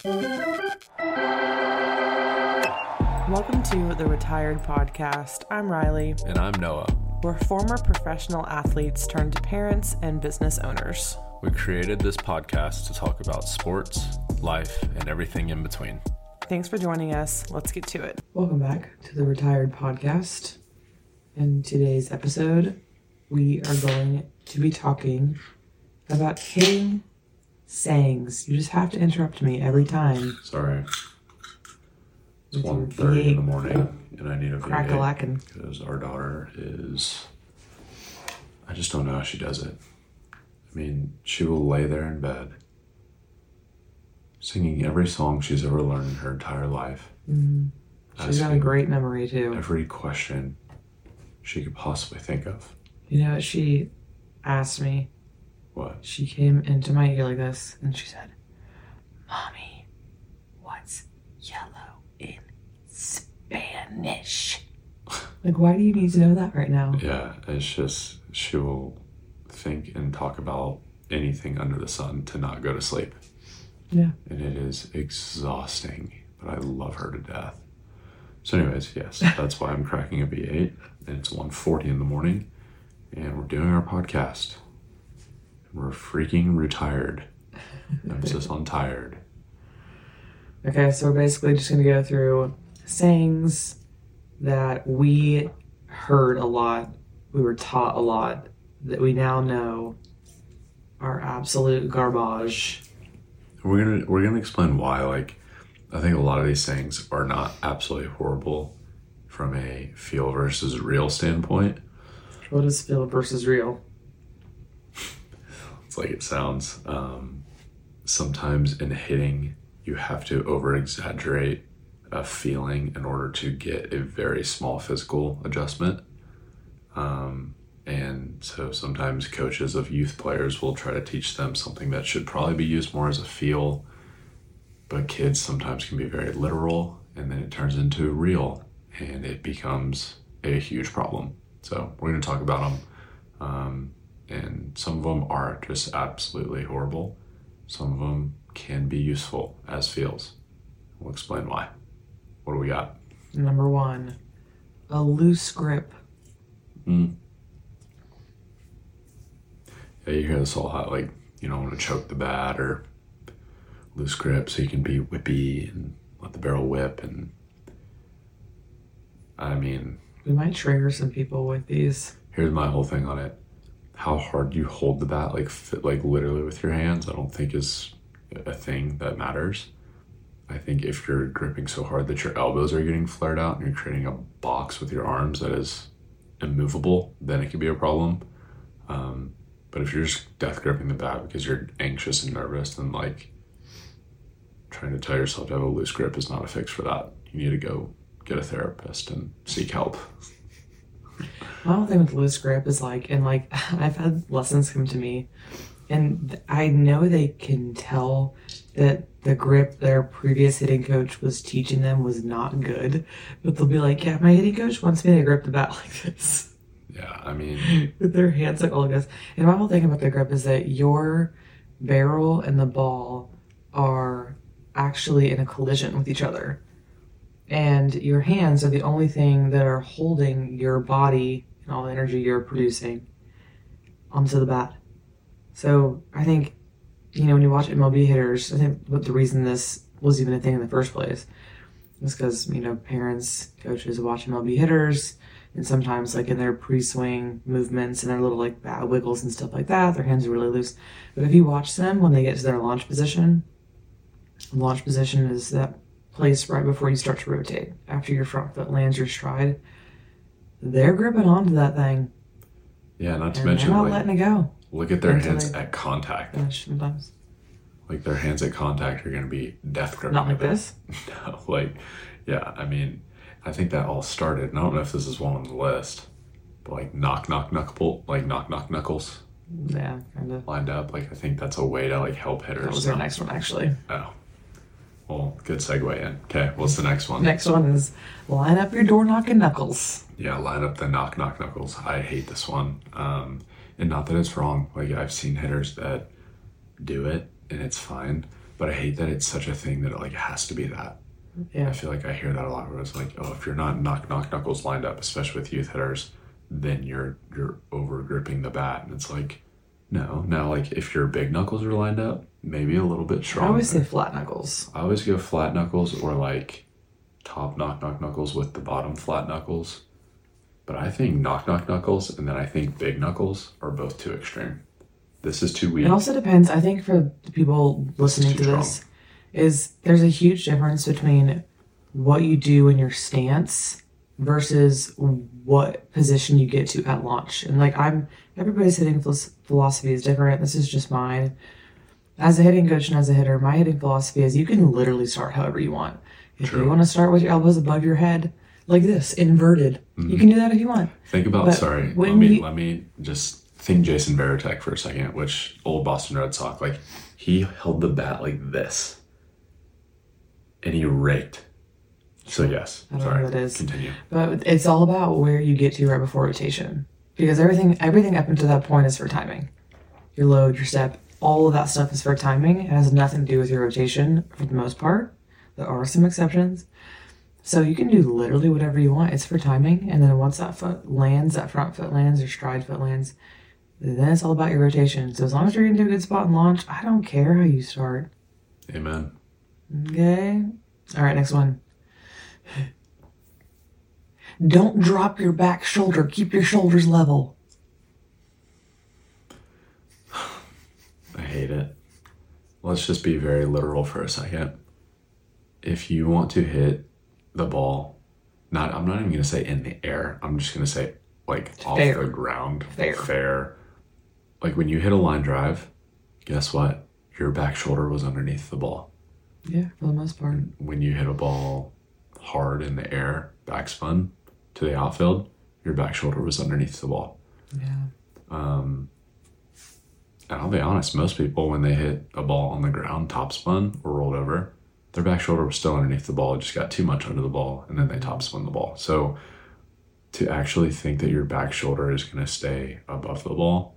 Welcome to the Retired Podcast. I'm Riley. And I'm Noah. We're former professional athletes turned parents and business owners. We created this podcast to talk about sports, life, and everything in between. Thanks for joining us. Let's get to it. Welcome back to the Retired Podcast. In today's episode, we are going to be talking about hitting sayings. You just have to interrupt me every time. Sorry. It's 1:30 in the morning, and I need a crack-a-lackin' because our daughter is... I just don't know how she does it. I mean, she will lay there in bed, singing every song she's ever learned in her entire life. Mm-hmm. She's got a great memory, too. Every question she could possibly think of. You know what she asked me? What? She came into my ear like this, and she said, "Mommy, what's yellow in Spanish?" Like, why do you need to know that right now? Yeah, it's just, she will think and talk about anything under the sun to not go to sleep. Yeah. And it is exhausting, but I love her to death. So anyways, yes, that's why I'm cracking a V8, and it's 1:40 in the morning, and we're doing our podcast. We're freaking retired. Emphasis on tired. Okay, so we're basically just going to go through sayings that we heard a lot, we were taught a lot, that we now know are absolute garbage. We're gonna explain why. Like, I think a lot of these things are not absolutely horrible from a feel versus real standpoint. What is feel versus real? It's like it sounds. Sometimes in hitting, you have to over-exaggerate a feeling in order to get a very small physical adjustment. And so sometimes coaches of youth players will try to teach them something that should probably be used more as a feel, but kids sometimes can be very literal, and then it turns into real, and it becomes a huge problem. So we're going to talk about them. And some of them are just absolutely horrible. Some of them can be useful as feels. We'll explain why. What do we got? Number one, a loose grip. Yeah, you hear this a lot, like, you don't want to choke the bat, or loose grip so you can be whippy and let the barrel whip. And I mean, we might trigger some people with these. Here's my whole thing on it. How hard you hold the bat, like literally with your hands, I don't think is a thing that matters. I think if you're gripping so hard that your elbows are getting flared out and you're creating a box with your arms that is immovable, then it could be a problem. But if you're just death gripping the bat because you're anxious and nervous, then like trying to tell yourself to have a loose grip is not a fix for that. You need to go get a therapist and seek help. My whole thing with loose grip is I've had lessons come to me, and I know they can tell that the grip their previous hitting coach was teaching them was not good, but they'll be like, "Yeah, my hitting coach wants me to grip the bat like this." Yeah, I mean, with their hands like all this. And my whole thing about the grip is that your barrel and the ball are actually in a collision with each other. And your hands are the only thing that are holding your body and all the energy you're producing onto the bat. So I think, when you watch MLB hitters, I think what the reason this was even a thing in the first place is because, parents, coaches watch MLB hitters, and sometimes in their pre-swing movements and their little bat wiggles and stuff like that, their hands are really loose. But if you watch them when they get to their launch position is that place right before you start to rotate. After your front foot lands your stride, they're gripping onto that thing. Yeah, not to mention, they're not letting it go. Look at their hands at contact. Sometimes. Like, their hands at contact are going to be death gripping. Not like this? No, yeah, I mean, I think that all started, and I don't know if this is one on the list, but knock knuckles. Yeah, kind of. Lined up. I think that's a way to help hitters. That was our next one, actually. Oh. Well, good segue in. Okay, what's the next one? Next one is line up your door knocking knuckles. Yeah, line up the knock knuckles. I hate this one. And not that it's wrong. I've seen hitters that do it and it's fine. But I hate that it's such a thing that it has to be that. Yeah. I feel like I hear that a lot where it's like, oh, if you're not knock knuckles lined up, especially with youth hitters, then you're over gripping the bat. And it's like, no. Now, like if your big knuckles are lined up, maybe a little bit stronger. I always say flat knuckles. I always go flat knuckles or like top knock knuckles with the bottom flat knuckles. But I think knock knuckles and then I think big knuckles are both too extreme. This is too weak. It also depends. I think for the people listening to this, there's a huge difference between what you do in your stance versus what position you get to at launch. And like everybody's hitting philosophy is different. This is just mine. As a hitting coach and as a hitter, my hitting philosophy is you can literally start however you want. If you want to start with your elbows above your head, like this, inverted, you can do that if you want. Think about, let me just think Jason Varitek for a second, which old Boston Red Sox, like he held the bat like this and he raked. So yes, I don't know what that is. Continue. But it's all about where you get to right before rotation, because everything up until that point is for timing. Your load, your step, all of that stuff is for timing. It has nothing to do with your rotation for the most part. There are some exceptions. So you can do literally whatever you want. It's for timing. And then once that foot lands, that front foot lands, your stride foot lands, then it's all about your rotation. So as long as you're into a good spot and launch, I don't care how you start. Amen. Okay. All right, next one. Don't drop your back shoulder. Keep your shoulders level. I hate it. Let's just be very literal for a second. If you want to hit the ball, I'm not even going to say in the air. I'm just going to say like off the ground. Fair. Like when you hit a line drive, guess what? Your back shoulder was underneath the ball. Yeah, for the most part. When you hit a ball hard in the air, backspun to the outfield, your back shoulder was underneath the ball. Yeah. And I'll be honest, most people, when they hit a ball on the ground, topspun or rolled over, their back shoulder was still underneath the ball. It just got too much under the ball, and then they topspun the ball. So to actually think that your back shoulder is going to stay above the ball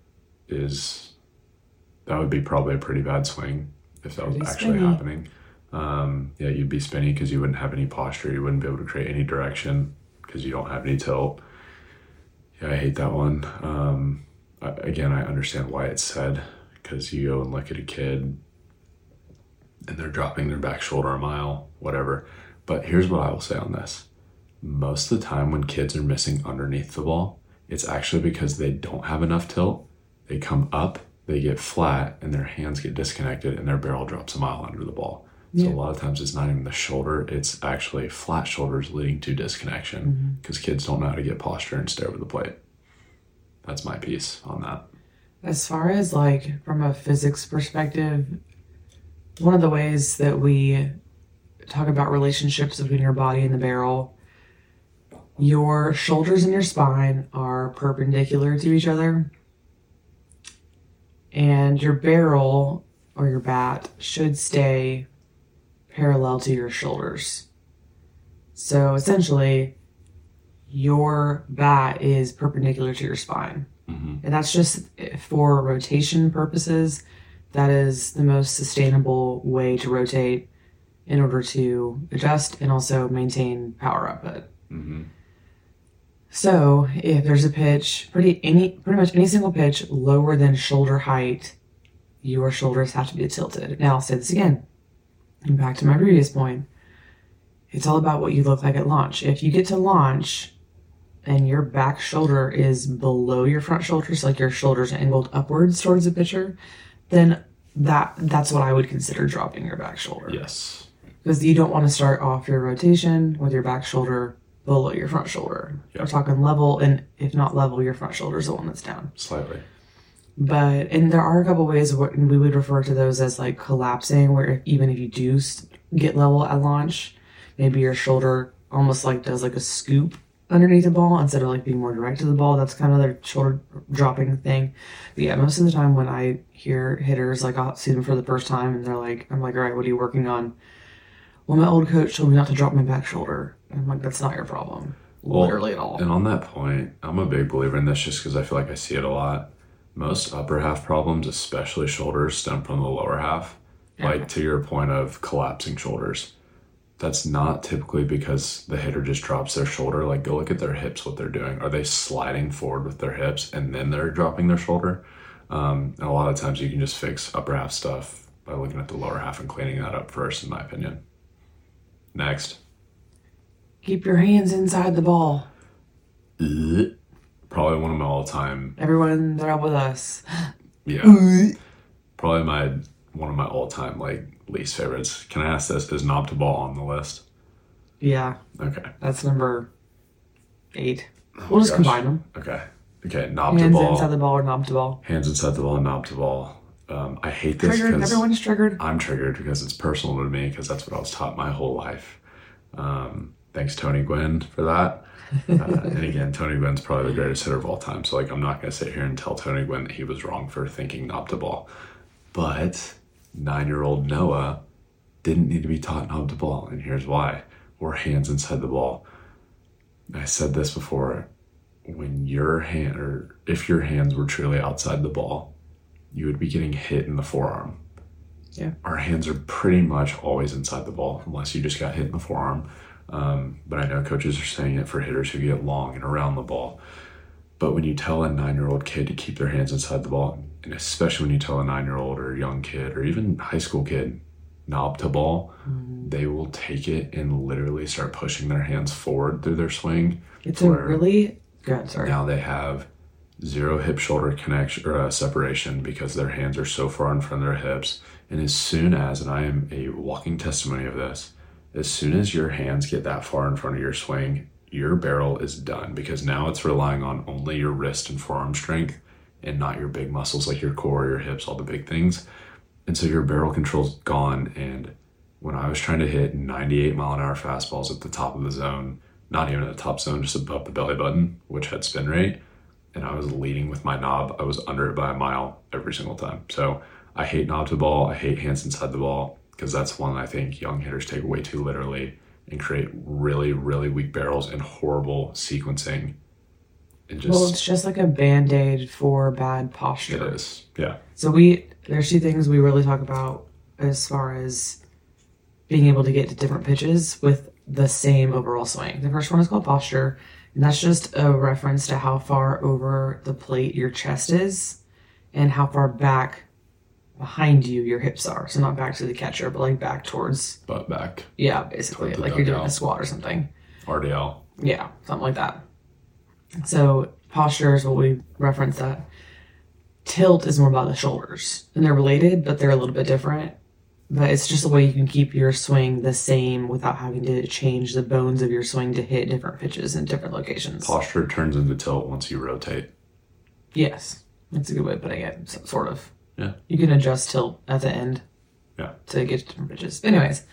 that would be probably a pretty bad swing if that was actually happening. Yeah, you'd be spinny because you wouldn't have any posture. You wouldn't be able to create any direction because you don't have any tilt. Yeah, I hate that one. Again, I understand why it's said, because you go and look at a kid and they're dropping their back shoulder a mile, whatever. But here's what I will say on this. Most of the time when kids are missing underneath the ball, it's actually because they don't have enough tilt. They come up, they get flat, and their hands get disconnected and their barrel drops a mile under the ball. So a lot of times it's not even the shoulder, it's actually flat shoulders leading to disconnection because kids don't know how to get posture and stare with the plate. That's my piece on that. As far as like from a physics perspective, one of the ways that we talk about relationships between your body and the barrel, your shoulders and your spine are perpendicular to each other, and your barrel or your bat should stay parallel to your shoulders. So essentially, your bat is perpendicular to your spine. And that's just for rotation purposes. That is the most sustainable way to rotate in order to adjust and also maintain power output. So if there's a pitch, pretty much any single pitch lower than shoulder height, your shoulders have to be tilted. Now I'll say this again. And back to my previous point, it's all about what you look like at launch. If you get to launch and your back shoulder is below your front shoulder, so like your shoulders are angled upwards towards the pitcher, then that's what I would consider dropping your back shoulder. Yes. Because you don't want to start off your rotation with your back shoulder below your front shoulder. We're talking level, and if not level, your front shoulder is the one that's down. Slightly. And there are a couple ways we would refer to those as like collapsing, where even if you do get level at launch, maybe your shoulder almost like does like a scoop underneath the ball instead of like being more direct to the ball. That's kind of their shoulder dropping thing. But yeah, most of the time when I hear hitters, like I'll see them for the first time and I'm like, all right, what are you working on? Well, my old coach told me not to drop my back shoulder. And I'm like, that's not your problem. Literally at all. And on that point, I'm a big believer in this just because I feel like I see it a lot. Most upper half problems, especially shoulders, stem from the lower half. Yeah. Like to your point of collapsing shoulders. That's not typically because the hitter just drops their shoulder. Like go look at their hips, what they're doing. Are they sliding forward with their hips and then they're dropping their shoulder? And a lot of times you can just fix upper half stuff by looking at the lower half and cleaning that up first, in my opinion. Next. Keep your hands inside the ball. Probably one of my all-time. Everyone, they're up with us. Yeah. Probably one of my all-time like least favorites. Can I ask this? Is knob to ball on the list? Yeah. Okay. That's number 8. We'll just combine them. Okay. Knob Hands to ball. inside the ball or knob to ball. Hands inside the ball and knob to ball. I hate this Triggered. because Everyone's triggered. I'm triggered because it's personal to me because that's what I was taught my whole life. Thanks Tony Gwynn for that. And again, Tony Gwynn's probably the greatest hitter of all time. So like, I'm not going to sit here and tell Tony Gwynn that he was wrong for thinking knob to ball. But 9-year-old Noah didn't need to be taught knob to ball. And here's why. We're hands inside the ball. I said this before. When your hand, or if your hands were truly outside the ball, you would be getting hit in the forearm. Yeah. Our hands are pretty much always inside the ball unless you just got hit in the forearm. But I know coaches are saying it for hitters who get long and around the ball. But when you tell a 9-year-old kid to keep their hands inside the ball, and especially when you tell a 9-year-old or a young kid or even high school kid, knob to ball, they will take it and literally start pushing their hands forward through their swing. It's a really good, sorry. Now they have zero hip shoulder connection or separation because their hands are so far in front of their hips. And as soon as, and I am a walking testimony of this, as soon as your hands get that far in front of your swing, your barrel is done because now it's relying on only your wrist and forearm strength and not your big muscles like your core, your hips, all the big things. And so your barrel control's gone. And when I was trying to hit 98 mile an hour fastballs at the top of the zone, not even at the top zone, just above the belly button, which had spin rate, and I was leading with my knob, I was under it by a mile every single time. So I hate knob to ball. I hate hands inside the ball because that's one I think young hitters take way too literally and create really, really weak barrels and horrible sequencing. And just, well, it's just like a Band-Aid for bad posture. It is, yeah. So there's 2 things we really talk about as far as being able to get to different pitches with the same overall swing. The first one is called posture, and that's just a reference to how far over the plate your chest is and how far back behind you your hips are. So not back to the catcher, but like back towards... Butt back. Yeah, basically. Like you're doing a squat or something. RDL. Yeah, something like that. So posture is what we reference that. Tilt is more about the shoulders. And they're related, but they're a little bit different. But it's just a way you can keep your swing the same without having to change the bones of your swing to hit different pitches in different locations. Posture turns into tilt once you rotate. Yes. That's a good way of putting it, sort of. Yeah. You can adjust tilt at the end. Yeah. To get to different pitches. Anyways.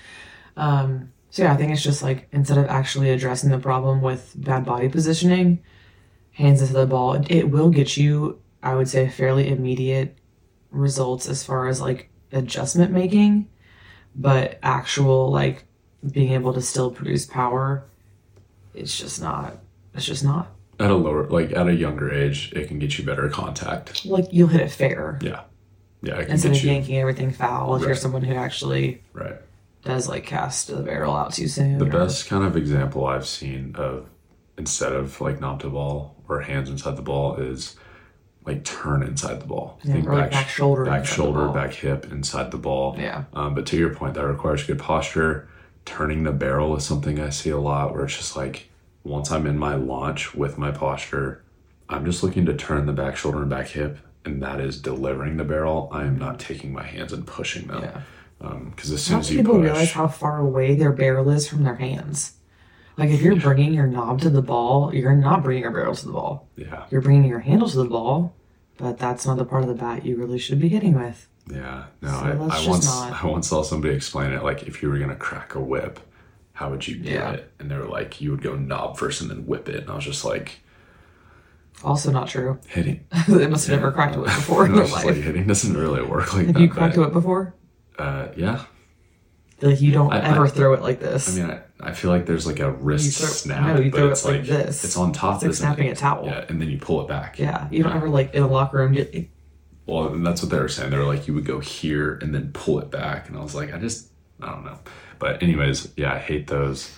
So yeah, I think it's just like, instead of actually addressing the problem with bad body positioning, hands into the ball, it will get you, I would say, fairly immediate results as far as like adjustment making, but actual like being able to still produce power, it's just not At a younger age, it can get you better contact. like you'll hit it fair. Yeah, it can Instead get of you yanking everything foul if you're someone who actually right. does like cast the barrel out too soon. The best kind of example I've seen of, instead of like knob to ball or hands inside the ball, is like turn inside the ball. Yeah, or like back shoulder, back hip inside the ball. Yeah. But to your point, that requires good posture. Turning the barrel is something I see a lot where it's just like, once I'm in my launch with my posture, I'm just looking to turn the back shoulder and back hip, and that is delivering the barrel. I am not taking my hands and pushing them. Yeah. Because as soon as you people push, realize how far away their barrel is from their hands. Like if you're bringing your knob to the ball, you're not bringing your barrel to the ball. Yeah. You're bringing your handle to the ball, but that's not the part of the bat you really should be hitting with. Yeah. No, So I once saw somebody explain it like, if you were gonna crack a whip, how would you do it? And they were like, you would go knob first and then whip it. And I was just like, also not true. Hitting. They must have never cracked a whip before in their life. Like, hitting doesn't really work like that. Have you cracked a whip before? Yeah. Like you don't ever throw it like this. I mean, I feel like there's like a wrist snap. No, you but throw it's it like this. It's on top It's like snapping a towel. Yeah, and then you pull it back. Yeah, you don't ever like in a locker room Well, and that's what they were saying. They were like, you would go here and then pull it back. And I was like, I don't know. But anyways, yeah, I hate those.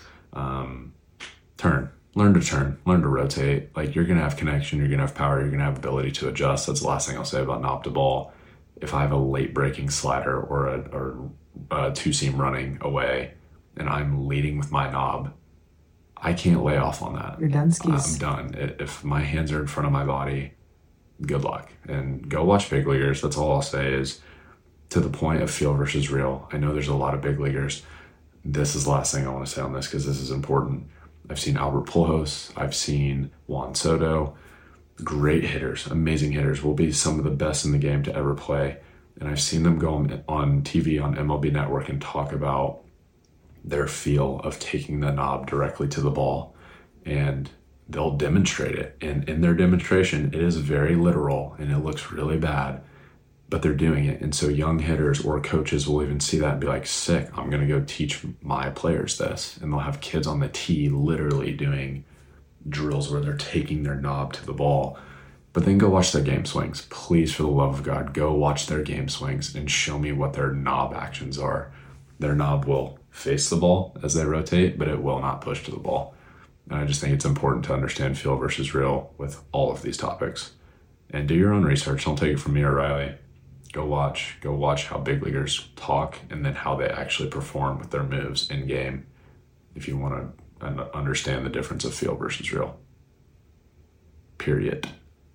Learn to rotate. Like, you're going to have connection, you're going to have power, you're going to have ability to adjust. That's the last thing I'll say about knob to ball. If I have a late breaking slider or a two seam running away and I'm leading with my knob, I can't lay off on that. You're done skis. I'm done. If my hands are in front of my body, good luck. And go watch big leaguers. That's all I'll say is, to the point of feel versus real. I know there's a lot of big leaguers. This is the last thing I want to say on this because this is important. I've seen Albert Pujols. I've seen Juan Soto. Great hitters, amazing hitters, will be some of the best in the game to ever play. And I've seen them go on TV on MLB Network and talk about their feel of taking the knob directly to the ball. And they'll demonstrate it. And in their demonstration, it is very literal and it looks really bad, but they're doing it. And so young hitters or coaches will even see that and be like, sick, I'm going to go teach my players this. And they'll have kids on the tee literally doing drills where they're taking their knob to the ball. But then go watch their game swings. Please, for the love of God, go watch their game swings and show me what their knob actions are. Their knob will face the ball as they rotate, but it will not push to the ball. And I just think it's important to understand feel versus real with all of these topics. And do your own research. Don't take it from me or Riley. Go watch how big leaguers talk and then how they actually perform with their moves in game if you want to understand the difference of feel versus real. Period.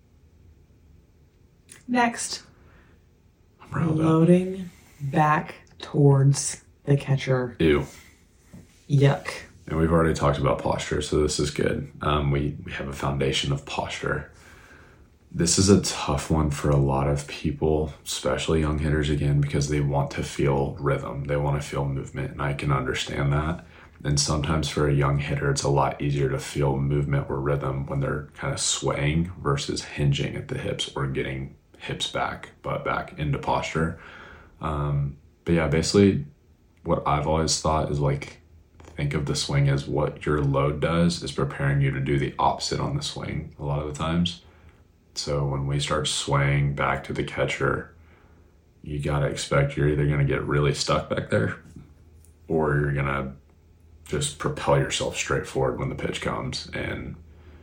Next, I'm loading back towards the catcher. Ew. Yuck. And we've already talked about posture, so this is good. We have a foundation of posture. This is a tough one for a lot of people, especially young hitters, again, because they want to feel rhythm. They want to feel movement, and I can understand that. And sometimes for a young hitter, it's a lot easier to feel movement or rhythm when they're kind of swaying versus hinging at the hips or getting hips back, butt back into posture. But yeah, basically what I've always thought is like, think of the swing as what your load does is preparing you to do the opposite on the swing a lot of the times. So when we start swaying back to the catcher, you got to expect you're either going to get really stuck back there or you're going to just propel yourself straight forward when the pitch comes. And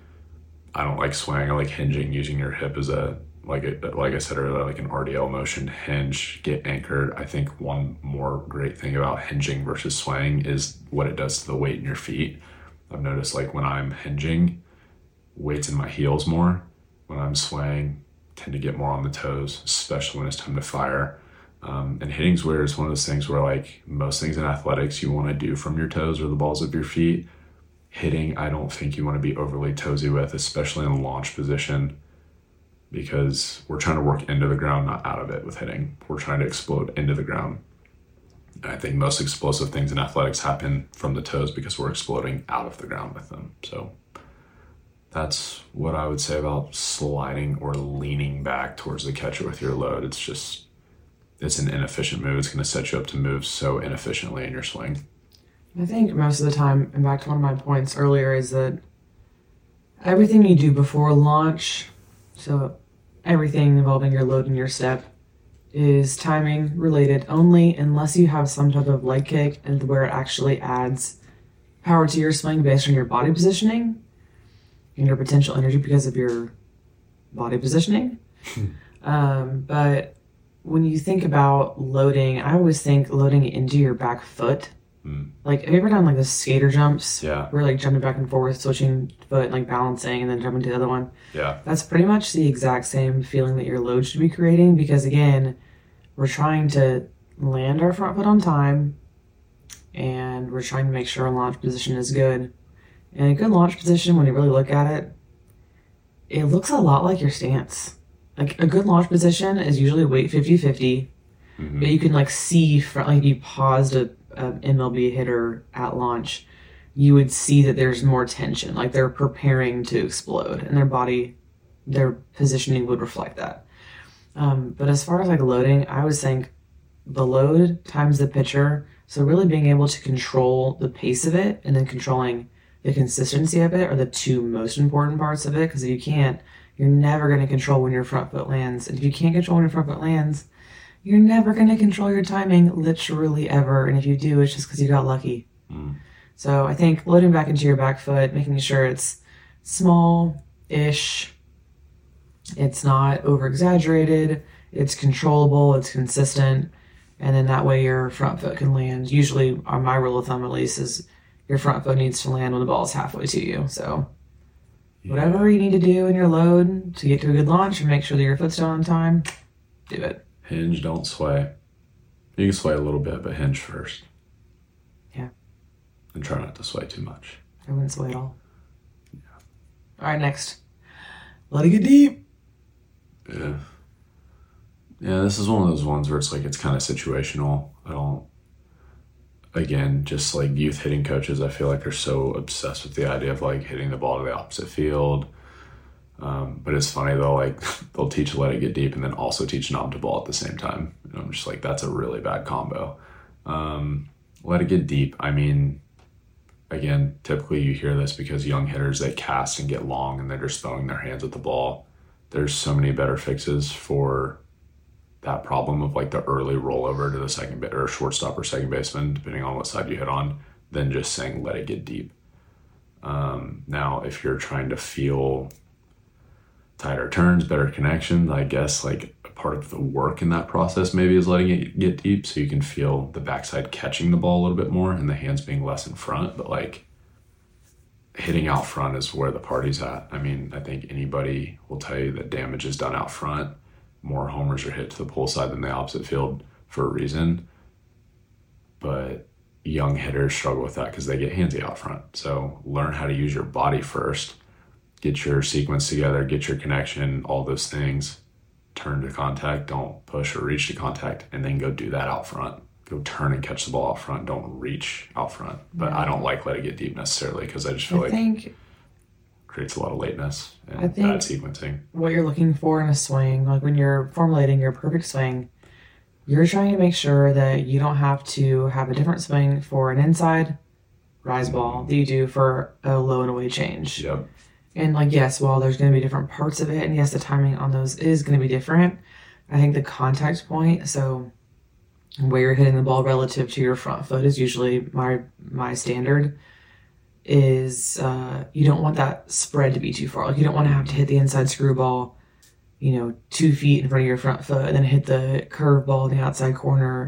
I don't like swaying. I like hinging, using your hip as like I said earlier, like an RDL motion, hinge, get anchored. I think one more great thing about hinging versus swaying is what it does to the weight in your feet. I've noticed like when I'm hinging, weight's in my heels more. When I'm swaying, tend to get more on the toes, especially when it's time to fire. And hitting's weird. It's one of those things where like most things in athletics you want to do from your toes or the balls of your feet. Hitting, I don't think you want to be overly toesy with, especially in launch position, because we're trying to work into the ground, not out of it with hitting. We're trying to explode into the ground. And I think most explosive things in athletics happen from the toes because we're exploding out of the ground with them. So that's what I would say about sliding or leaning back towards the catcher with your load. It's an inefficient move. It's going to set you up to move so inefficiently in your swing. I think most of the time, and back to one of my points earlier, is that everything you do before launch, so everything involving your load and your step, is timing related only unless you have some type of leg kick and where it actually adds power to your swing based on your body positioning and your potential energy because of your body positioning. But when you think about loading, I always think loading into your back foot. Like, have you ever done like the skater jumps? Yeah. Where like jumping back and forth, switching foot, like balancing, and then jumping to the other one? Yeah. That's pretty much the exact same feeling that your load should be creating because, again, we're trying to land our front foot on time and we're trying to make sure our launch position is good. And a good launch position, when you really look at it, it looks a lot like your stance. Like, a good launch position is usually weight 50-50, but you can like see from, like, if you paused an MLB hitter at launch, you would see that there's more tension, like they're preparing to explode, and their body, their positioning would reflect that. But as far as like loading, I always think the load times the pitcher, so really being able to control the pace of it and then controlling the consistency of it are the two most important parts of it, because if you can't, You're never going to control when your front foot lands. And if you can't control when your front foot lands, you're never going to control your timing, literally ever. And if you do, it's just because you got lucky. So I think loading back into your back foot, making sure it's small-ish, it's not over-exaggerated, it's controllable, it's consistent, and then that way your front foot can land. Usually, on my rule of thumb at least, is your front foot needs to land when the ball is halfway to you. So whatever you need to do in your load to get to a good launch and make sure that your foot's down on time, do it. Hinge, don't sway. You can sway a little bit, but hinge first. Yeah. And try not to sway too much. I wouldn't sway at all. Yeah. All right, next. Let it get deep. Yeah. Yeah, this is one of those ones where it's like, it's kind of situational. Again, just like youth hitting coaches, I feel like they're so obsessed with the idea of like hitting the ball to the opposite field. But it's funny though, like they'll teach let it get deep and then also teach knob to ball at the same time. And I'm just like, that's a really bad combo. Let it get deep. I mean, again, typically you hear this because young hitters, they cast and get long and they're just throwing their hands at the ball. There's so many better fixes for that problem of like the early rollover to the second or shortstop or second baseman, depending on what side you hit on, than just saying let it get deep. Now, if you're trying to feel tighter turns, better connections, I guess like a part of the work in that process maybe is letting it get deep so you can feel the backside catching the ball a little bit more and the hands being less in front. But like hitting out front is where the party's at. I mean, I think anybody will tell you that damage is done out front. More homers are hit to the pull side than the opposite field for a reason. But young hitters struggle with that because they get handsy out front. So learn how to use your body first. Get your sequence together, get your connection, all those things. Turn to contact, don't push or reach to contact, and then go do that out front. Go turn and catch the ball out front, don't reach out front. But I don't like let it get deep necessarily because I just feel like creates a lot of lateness and bad sequencing. What you're looking for in a swing, like when you're formulating your perfect swing, you're trying to make sure that you don't have to have a different swing for an inside rise ball that you do for a low and away change. Yep. And like, yes, while there's going to be different parts of it, and yes, the timing on those is going to be different, I think the contact point, so where you're hitting the ball relative to your front foot is usually my standard, is you don't want that spread to be too far. Like you don't want to have to hit the inside screwball, 2 feet in front of your front foot and then hit the curve ball in the outside corner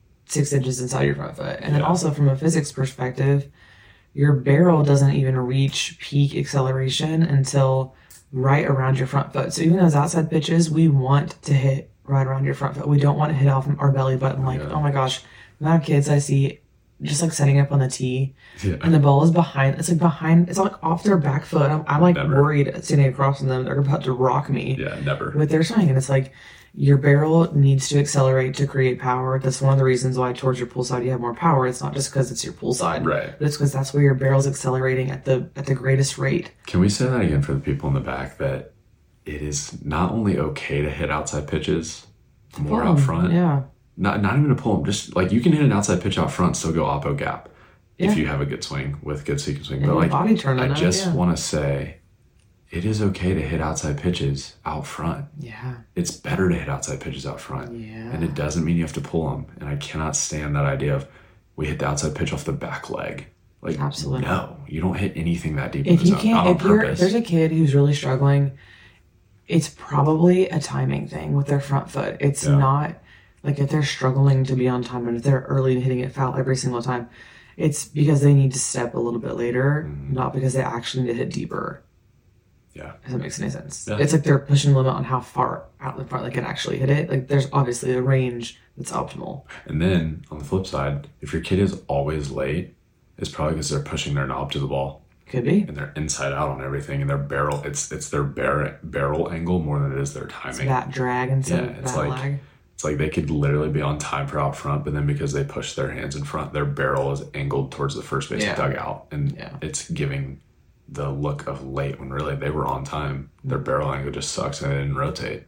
6 inches inside your front foot. And then also from a physics perspective, your barrel doesn't even reach peak acceleration until right around your front foot. So even those outside pitches, we want to hit right around your front foot. We don't want to hit off our belly button oh my gosh, the amount of kids I see just like setting up on the tee and the ball is behind. It's like off their back foot. I'm like worried sitting across from them. They're about to rock me with their swing. And it's like your barrel needs to accelerate to create power. That's one of the reasons why towards your pull side you have more power. It's not just because it's your pull side, right? But it's because that's where your barrel's accelerating at the greatest rate. Can we say that again for the people in the back, that it is not only okay to hit outside pitches more out front? Yeah. Not even to pull them, just like you can hit an outside pitch out front, still go oppo gap if you have a good swing with good sequence swing. And but like body turn I just want to say it is okay to hit outside pitches out front. Yeah. It's better to hit outside pitches out front. Yeah. And it doesn't mean you have to pull them. And I cannot stand that idea of we hit the outside pitch off the back leg. Like, absolutely. No, you don't hit anything that deep. If you can't, if there's a kid who's really struggling, it's probably a timing thing with their front foot. It's not like if they're struggling to be on time and if they're early and hitting it foul every single time, it's because they need to step a little bit later, not because they actually need to hit deeper. Yeah. If that makes any sense. Yeah. It's like they're pushing the limit on how far out in front they can actually hit it. Like there's obviously a range that's optimal. And then on the flip side, if your kid is always late, it's probably because they're pushing their knob to the ball. Could be. And they're inside out on everything, and their barrel, it's their barrel angle more than it is their timing. It's that drag instead of that lag. It's like they could literally be on time for out front, but then because they push their hands in front, their barrel is angled towards the first base dugout. And it's giving the look of late when really they were on time. Their barrel angle just sucks and they didn't rotate.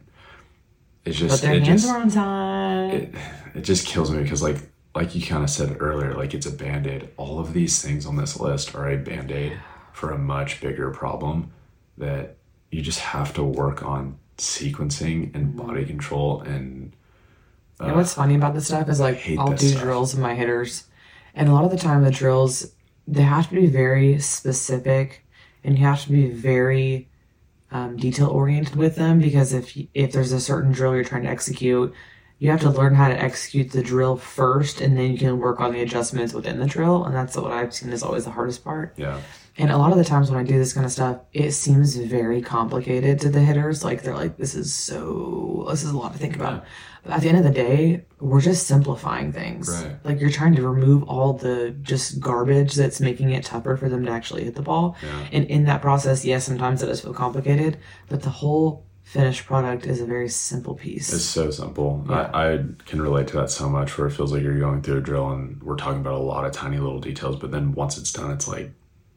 It's just, but their hands were on time. It just kills me because like you kind of said earlier, like it's a Band-Aid. All of these things on this list are a Band-Aid for a much bigger problem that you just have to work on sequencing and body control. And And what's funny about this stuff is, like, hate I'll this do stuff. drills with my hitters, and a lot of the time the drills, they have to be very specific, and you have to be very detail oriented with them, because if there's a certain drill you're trying to execute, you have to learn how to execute the drill first, and then you can work on the adjustments within the drill, and that's what I've seen is always the hardest part. Yeah. And a lot of the times when I do this kind of stuff, it seems very complicated to the hitters. Like, they're like, this is a lot to think about. But at the end of the day, we're just simplifying things. Right. Like, you're trying to remove all the just garbage that's making it tougher for them to actually hit the ball. Yeah. And in that process, yes, sometimes it does feel complicated, but the whole finished product is a very simple piece. It's so simple. Yeah. I can relate to that so much, where it feels like you're going through a drill and we're talking about a lot of tiny little details, but then once it's done, it's like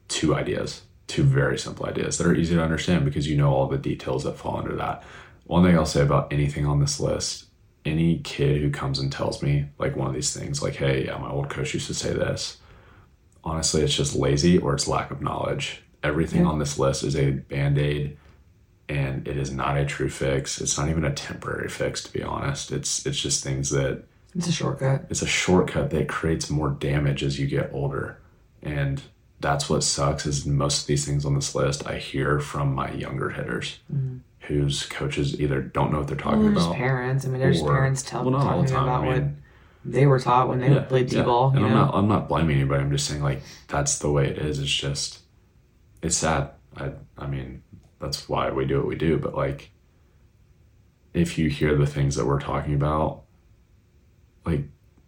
two very simple ideas that are easy to understand because you know all the details that fall under that. One thing I'll say about anything on this list, any kid who comes and tells me like one of these things, like, hey, yeah, my old coach used to say this, honestly, it's just lazy or it's lack of knowledge. Everything on this list is a Band-Aid, and it is not a true fix. It's not even a temporary fix, to be honest. It's just things that... It's a shortcut. It's a shortcut that creates more damage as you get older. And that's what sucks, is most of these things on this list I hear from my younger hitters whose coaches either don't know what they're talking Just about. parents. I mean, there's parents not all the talking time. about I mean, what they were taught when they played t-ball. And You know? I'm not blaming anybody. I'm just saying, like, that's the way it is. It's just, it's sad. I mean, that's why we do what we do. But, like, if you hear the things that we're talking about, like,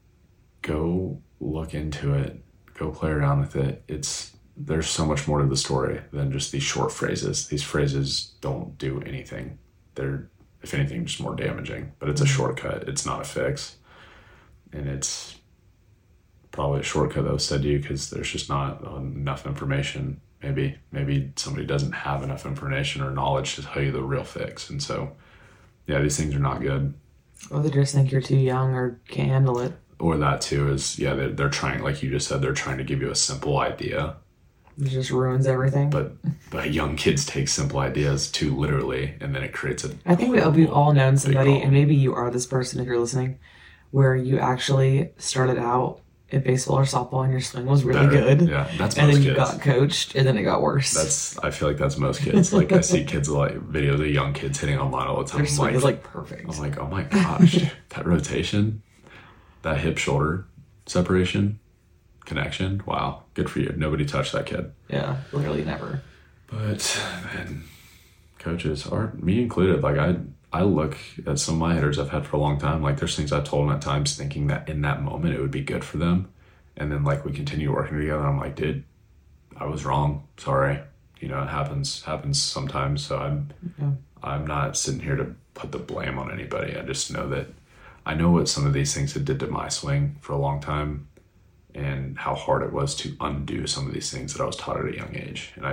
go look into it. Go play around with it. There's so much more to the story than just these short phrases. These phrases don't do anything. They're, if anything, just more damaging. But it's a shortcut. It's not a fix. And it's probably a shortcut that was said to you because there's just not enough information. Maybe somebody doesn't have enough information or knowledge to tell you the real fix. And so, yeah, these things are not good. Or they just think you're too young or can't handle it. Or that too is, yeah, they're trying, like you just said, they're trying to give you a simple idea. It just ruins everything. But young kids take simple ideas too literally, and then it creates a... I think we've all known somebody, problem. and maybe you are this person if you're listening, where you actually started out at baseball or softball and your swing was really better. good. Yeah, that's and most then kids. you got coached, and then it got worse. I feel like that's most kids. Like, I see kids, like, videos of young kids hitting online all the time. Their swing is like perfect. I'm like, oh my gosh, that rotation, that hip shoulder separation, connection, wow, good for you. Nobody touched that kid. Yeah, literally never. But man, coaches, are me included, like I look at some of my hitters I've had for a long time, like there's things I've told them at times thinking that in that moment it would be good for them, and then like we continue working together and I'm like, dude, I was wrong, sorry, you know, it happens sometimes. So I'm not sitting here to put the blame on anybody. I just know that I know what some of these things had did to my swing for a long time and how hard it was to undo some of these things that I was taught at a young age. And I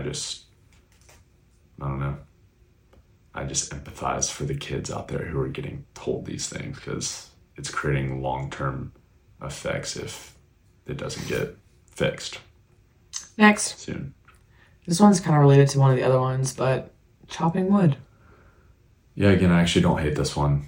don't know. I just empathize for the kids out there who are getting told these things because it's creating long-term effects if it doesn't get fixed Next. soon. This one's kind of related to one of the other ones, but chopping wood. Yeah, again, I actually don't hate this one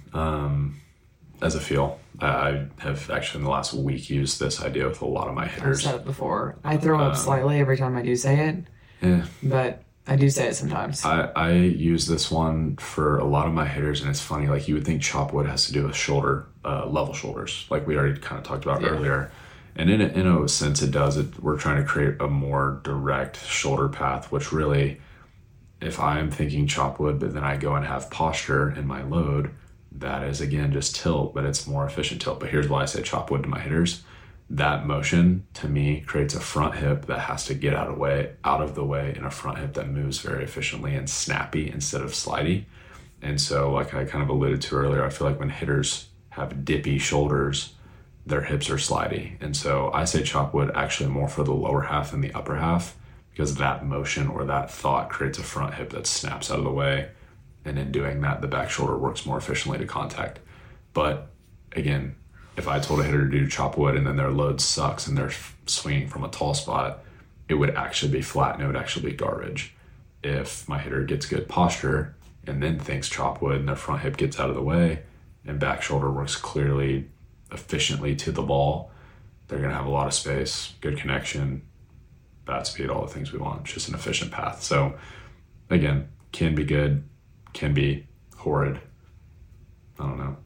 as a feel. I have actually in the last week used this idea with a lot of my I've hitters. said it before. I throw up slightly every time I do say it, Yeah. but I do say it sometimes. I use this one for a lot of my hitters, and it's funny, like you would think chop wood has to do with shoulder, level shoulders, like we already kind of talked about earlier. And in a sense it does. We're trying to create a more direct shoulder path, which really, if I'm thinking chop wood, but then I go and have posture in my load, that is again just tilt, but it's more efficient tilt. But here's why I say chop wood to my hitters. That motion to me creates a front hip that has to get out of the way, and a front hip that moves very efficiently and snappy instead of slidey. And so, like I kind of alluded to earlier, I feel like when hitters have dippy shoulders, their hips are slidey. And so I say chop wood actually more for the lower half than the upper half, because that motion or that thought creates a front hip that snaps out of the way. And in doing that, the back shoulder works more efficiently to contact. But again, if I told a hitter to do chop wood and then their load sucks and they're swinging from a tall spot, it would actually be flat and it would actually be garbage. if my hitter gets good posture and then thinks chop wood and their front hip gets out of the way and back shoulder works clearly, efficiently to the ball, they're going to have a lot of space, good connection, bat speed, all the things we want. It's just an efficient path. So again, can be good, can be horrid. I don't know.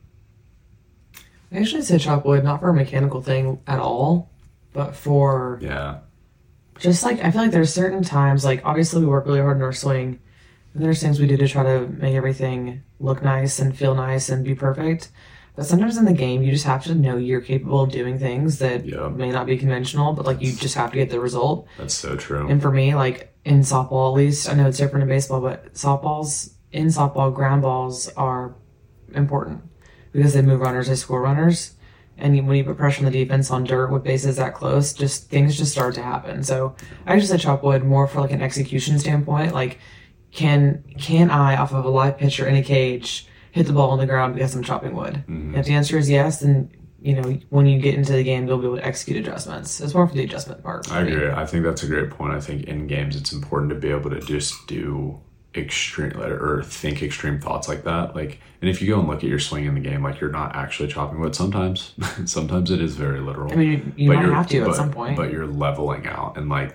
I actually say chop wood, not for a mechanical thing at all, but for just like, I feel like there's certain times, like obviously we work really hard in our swing, and there's things we do to try to make everything look nice and feel nice and be perfect. But sometimes in the game, you just have to know you're capable of doing things that may not be conventional, but like you just have to get the result. That's so true. And for me, like in softball, at least, I know it's different in baseball, but in softball, ground balls are important because they move runners, they score runners. And when you put pressure on the defense on dirt with bases that close, things just start to happen. So I just said chop wood more for like an execution standpoint. Like, can I, off of a live pitcher in a cage, hit the ball on the ground because I'm chopping wood? Mm-hmm. If the answer is yes, then when you get into the game, you'll be able to execute adjustments. It's more for the adjustment part. I agree. I think that's a great point. I think in games, it's important to be able to just do extreme or think extreme thoughts like that. Like, and if you go and look at your swing in the game, like you're not actually chopping wood. Sometimes it is very literal. I mean, you might have to at some point, but you're leveling out, and like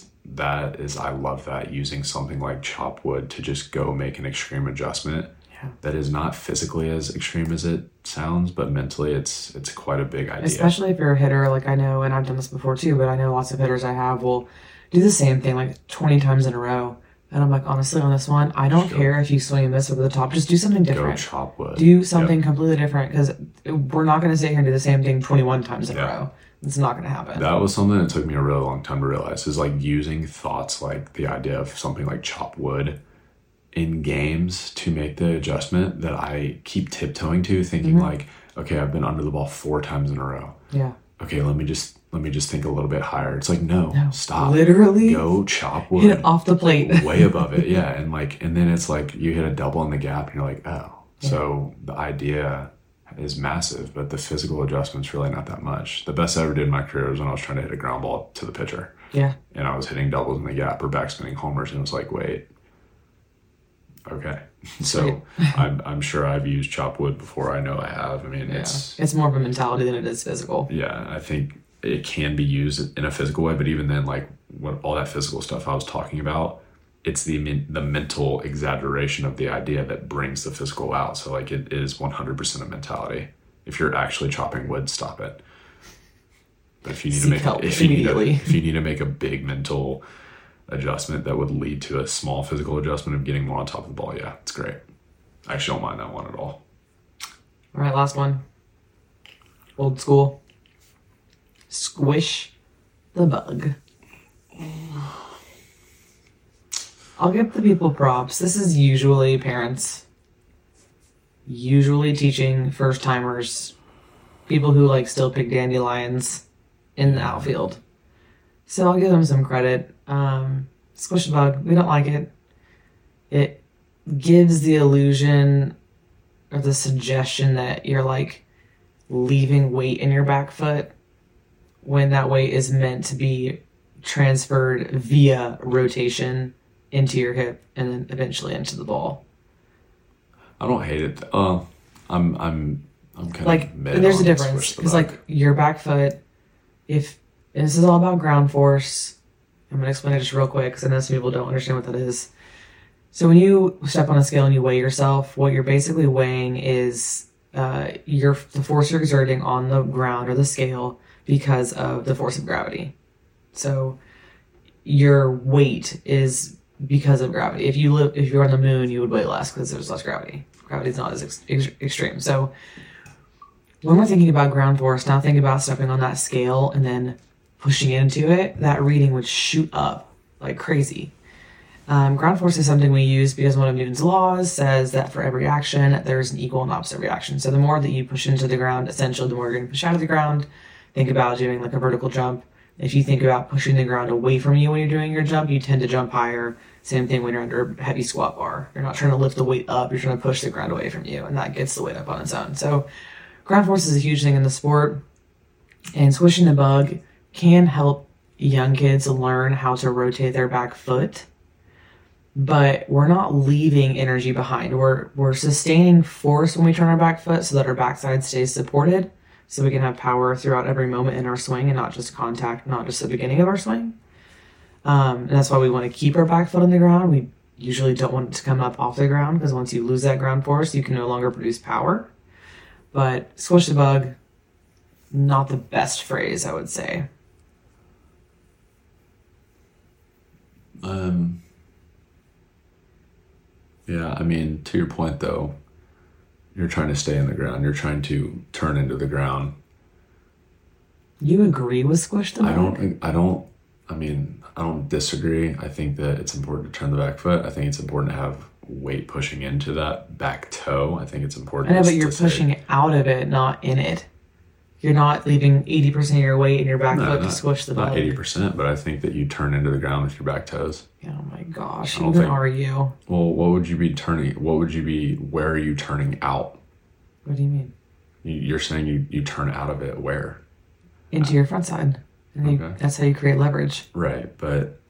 I love that, using something like chop wood to just go make an extreme adjustment. That is not physically as extreme as it sounds, but mentally it's quite a big idea. Especially if you're a hitter, like I know, and I've done this before too, but I know lots of hitters I have will do the same thing like 20 times in a row. And I'm like, honestly, on this one, I don't care if you swing and miss over the top. Just do something different. Go chop wood. Do something completely different, because we're not going to sit here and do the same thing 21 times in a row. It's not going to happen. That was something that took me a really long time to realize, is like using thoughts like the idea of something like chop wood in games to make the adjustment that I keep tiptoeing to, thinking like, okay, I've been under the ball 4 times in a row. Yeah. Okay, let me just think a little bit higher. It's like, no, stop. Literally go chop wood. Hit it off the plate. Way above it. Yeah. And then it's like you hit a double in the gap and you're like, oh. Yeah. So the idea is massive, but the physical adjustment's really not that much. The best I ever did in my career was when I was trying to hit a ground ball to the pitcher. Yeah. And I was hitting doubles in the gap or backspinning homers, and it was like, wait. Okay. So I'm sure I've used chop wood before. I know I have. I mean, it's more of a mentality than it is physical. Yeah. I think it can be used in a physical way, but even then, like all that physical stuff I was talking about, it's the mental exaggeration of the idea that brings the physical out. So like it is 100% a mentality. If you're actually chopping wood, stop it. But if you need if you need to make a big mental adjustment that would lead to a small physical adjustment of getting more on top of the ball, yeah, it's great. I actually don't mind that one at all. All right, last one. Old school. Squish the bug. I'll give the people props. This is usually parents, usually teaching first timers, people who like still pick dandelions in the outfield. So I'll give them some credit. Squish the bug, we don't like it. It gives the illusion or the suggestion that you're like leaving weight in your back foot when that weight is meant to be transferred via rotation into your hip and then eventually into the ball. I don't hate it. I'm kind like, of mid. There's a difference because like your back foot, and this is all about ground force. I'm going to explain it just real quick because I know some people don't understand what that is. So when you step on a scale and you weigh yourself, what you're basically weighing is the force you're exerting on the ground or the scale because of the force of gravity. So your weight is because of gravity. If you're on the moon, you would weigh less because there's less gravity. Gravity is not as extreme. So when we're thinking about ground force, now think about stepping on that scale and then pushing into it. That reading would shoot up like crazy. Ground force is something we use because one of Newton's laws says that for every action, there's an equal and opposite reaction. So the more that you push into the ground, essentially, the more you're going to push out of the ground. Think about doing like a vertical jump. If you think about pushing the ground away from you when you're doing your jump, you tend to jump higher. Same thing when you're under a heavy squat bar. You're not trying to lift the weight up, you're trying to push the ground away from you, and that gets the weight up on its own. So ground force is a huge thing in the sport, and squishing the bug can help young kids learn how to rotate their back foot. but we're not leaving energy behind. We're sustaining force when we turn our back foot so that our backside stays supported, so we can have power throughout every moment in our swing and not just contact, not just the beginning of our swing. And that's why we want to keep our back foot on the ground. We usually don't want it to come up off the ground, because once you lose that ground force, you can no longer produce power. But squish the bug, not the best phrase, I would say. Yeah, I mean, to your point though, you're trying to stay in the ground. You're trying to turn into the ground. You agree with squish the bug? I don't disagree. I think that it's important to turn the back foot. I think it's important to have weight pushing into that back toe. I think it's important. I know, but you're pushing out of it, not in it. You're not leaving 80% of your weight in your back foot to squish the bug. Not 80%, but I think that you turn into the ground with your back toes. Oh my gosh, even are you? Well, what would you be turning? Where are you turning out? What do you mean? You're saying you turn out of it where? Into your front side. And that's how you create leverage. Right, but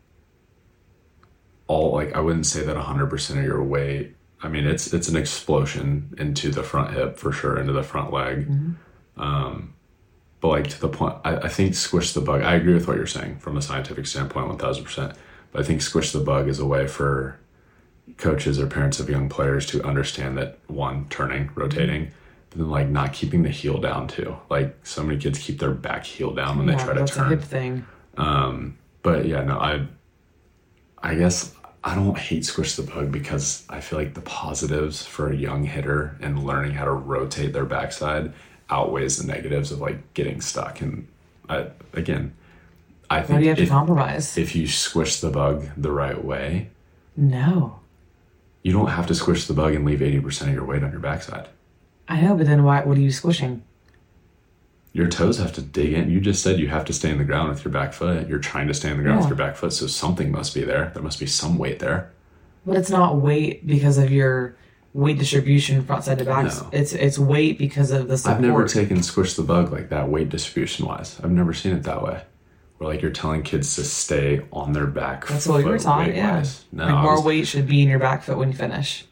I wouldn't say that 100% of your weight. I mean, it's an explosion into the front hip for sure, into the front leg. Mm-hmm. But to the point, I think squish the bug. I agree with what you're saying from a scientific standpoint, 1000%. But I think squish the bug is a way for coaches or parents of young players to understand that, one, turning, rotating, but then not keeping the heel down too. So many kids keep their back heel down when they try to turn. That's a hip thing. But yeah, no, I guess I don't hate squish the bug because I feel like the positives for a young hitter and learning how to rotate their backside outweighs the negatives of getting stuck. And I think why do you have to compromise? If you squish the bug the right way, no, you don't have to squish the bug and leave 80% of your weight on your backside. I know, but then what are you squishing? Your toes have to dig in. You just said you have to stay in the ground with your back foot. You're trying to stay in the ground with your back foot, so something must be there. There must be some weight there. But it's not weight because of your weight distribution front side to back. No. It's weight because of the support. I've never taken squish the bug like that weight distribution wise. I've never seen it that way. Where you're telling kids to stay on their back foot. That's what you were taught, yeah. No, more weight should be in your back foot when you finish.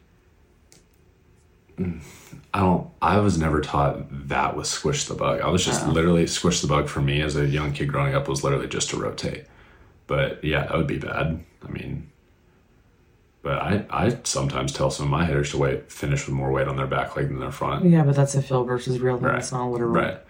I was never taught that was squish the bug. I was just literally squish the bug for me as a young kid growing up was literally just to rotate. But yeah, that would be bad. I mean, but I sometimes tell some of my hitters to finish with more weight on their back leg than their front. Yeah, but that's a feel versus real thing. Right. It's not literal. Right.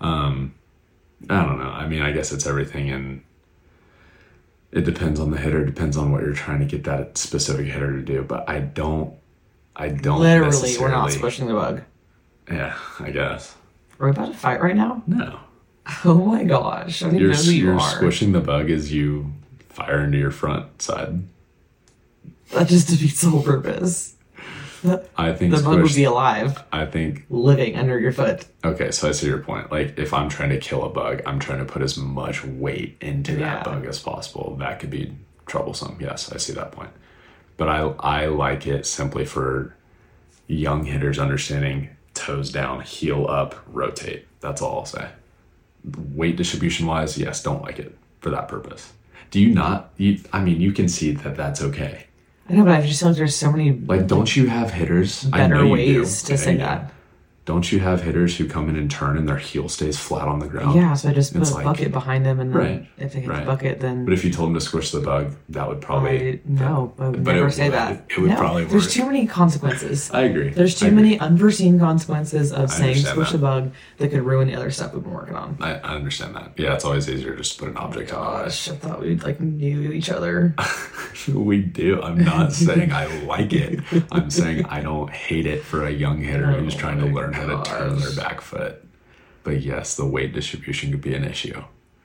I don't know. I mean, I guess it's everything, and it depends on the hitter. It depends on what you're trying to get that specific hitter to do. But I don't literally, we're not squishing the bug. Yeah, I guess. Are we about to fight right now? No. Oh my gosh. I don't even know who you are. Squishing the bug is you fire into your front side. That just defeats the whole purpose. I think the bug would be alive. I think living under your foot. Okay, so I see your point. If I'm trying to kill a bug, I'm trying to put as much weight into that bug as possible. That could be troublesome. Yes, I see that point. But I like it simply for young hitters understanding toes down, heel up, rotate. That's all I'll say. Weight distribution wise, yes, don't like it for that purpose. Do you not? You can see that that's okay. I know, but I just feel like there's so many... don't you have hitters... better ways to say that. Don't you have hitters who come in and turn and their heel stays flat on the ground? Yeah, so I just put a bucket behind them, and then if they hit the bucket, then... But if you told them to squish the bug, that would probably... I would never say that. It would probably work. There's too many consequences. I agree. There's too many unforeseen consequences of saying squish the bug that could ruin the other stuff we've been working on. I understand that. Yeah, it's always easier just to put an object on the way. I thought we knew each other. We do. I'm not saying I like it. I'm saying I don't hate it for a young hitter who's trying to learn how to turn their back foot. But yes, the weight distribution could be an issue.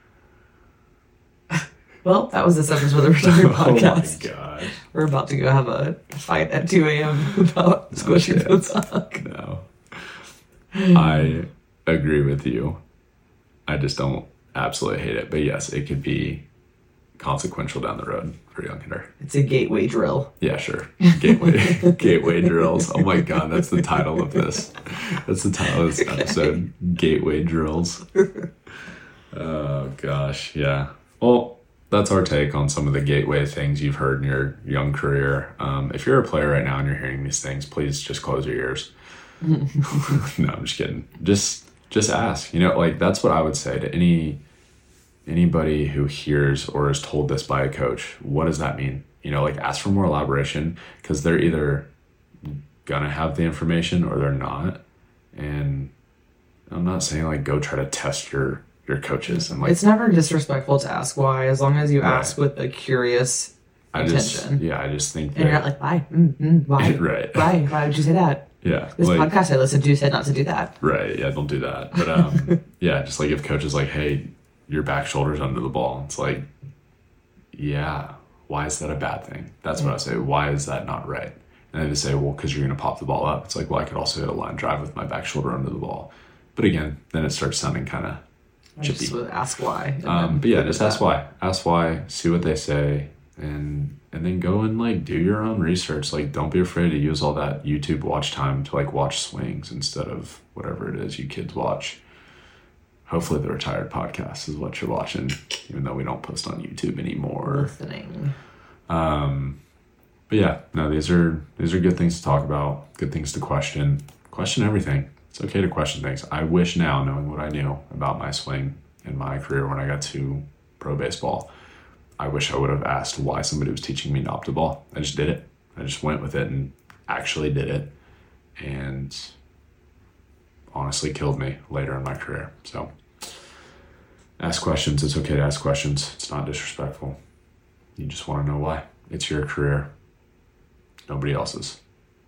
Well, that was this episode of the Return Podcast. Oh my gosh. We're about to go have a fight at 2 a.m. about squishing the bug. No. I agree with you. I just don't absolutely hate it. But yes, it could be consequential down the road for a young hitter. It's a gateway drill. Yeah, sure. Gateway drills. Oh my God, that's the title of this. That's the title of this episode. Gateway drills. Oh gosh, yeah. Well, that's our take on some of the gateway things you've heard in your young career. If you're a player right now and you're hearing these things, please just close your ears. No, I'm just kidding. Just ask. Like that's what I would say to anybody who hears or is told this by a coach. What does that mean? Like ask for more elaboration, because they're either gonna have the information or they're not. And I'm not saying like go try to test your coaches, and like it's never disrespectful to ask why, as long as you ask with a curious intention. I just think that, and you're not like, why? Why? Right. Why would you say that? Yeah. This podcast I listened to said not to do that. Right. Yeah, don't do that. But yeah, just like if coach is like, hey, your back shoulder's under the ball, it's like, yeah, why is that a bad thing? That's what I say. Why is that not right? And they say, well, because you're going to pop the ball up. It's like, well, I could also hit a line drive with my back shoulder under the ball. But again, then it starts sounding kind of chippy. Just ask why. But yeah, just ask why. Ask why, see what they say, and then go and like do your own research. Like don't be afraid to use all that YouTube watch time to like watch swings instead of whatever it is you kids watch. Hopefully the Retired Podcast is what you're watching, even though we don't post on YouTube anymore. Listening. But yeah, no, these are good things to talk about, good things to question. Question everything. It's okay to question things. I wish now, knowing what I knew about my swing in my career when I got to pro baseball, I wish I would have asked why somebody was teaching me knob to ball. I just did it. I just went with it and actually did it. And honestly killed me later in my career. So ask questions. It's okay to ask questions. It's not disrespectful. You just want to know why. It's your career. Nobody else's.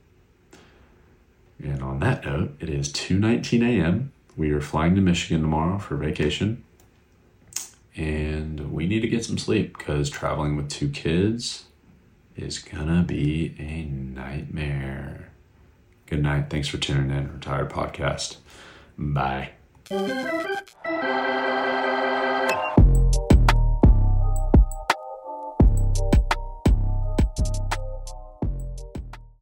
And on that note, it is 2:19 a.m. We are flying to Michigan tomorrow for vacation. And we need to get some sleep because traveling with 2 kids is gonna be a nightmare. Good night. Thanks for tuning in. Retired Podcast. Bye.